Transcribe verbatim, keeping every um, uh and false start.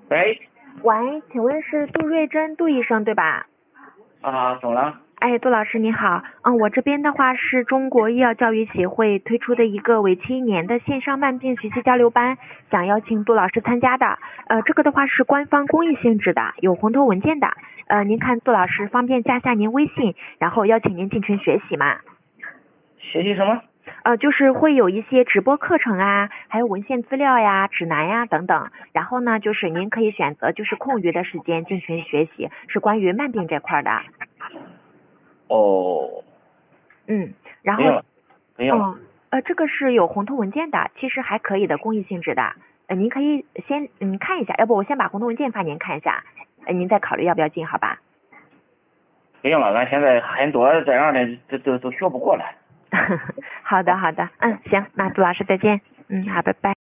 喂， 喂，请问是杜瑞珍杜医生对吧？ 啊，怎么了？ 哎，杜老师你好，嗯，我这边的话是中国医药教育协会推出的一个为期一年的线上慢病学习交流班，想邀请杜老师参加的。呃，这个的话是官方公益性质的，有红头文件的。呃，您看杜老师方便加下您微信，然后邀请您进群学习吗？ 学习什么？ 呃，就是会有一些直播课程啊，还有文献资料呀、指南呀等等。然后呢，就是您可以选择就是空余的时间进群学习，是关于慢病这块的。 哦， 嗯，然后， 不用了，不用了。 嗯，呃，这个是有红头文件的，其实还可以的，公益性质的。呃，您可以先嗯看一下，要不我先把红头文件发您看一下，呃，您再考虑要不要进，好吧？ 不用了，俺现在很多这样的都都都学不过来。 好的，好的，嗯，行，那杜老师再见，嗯，好，拜拜。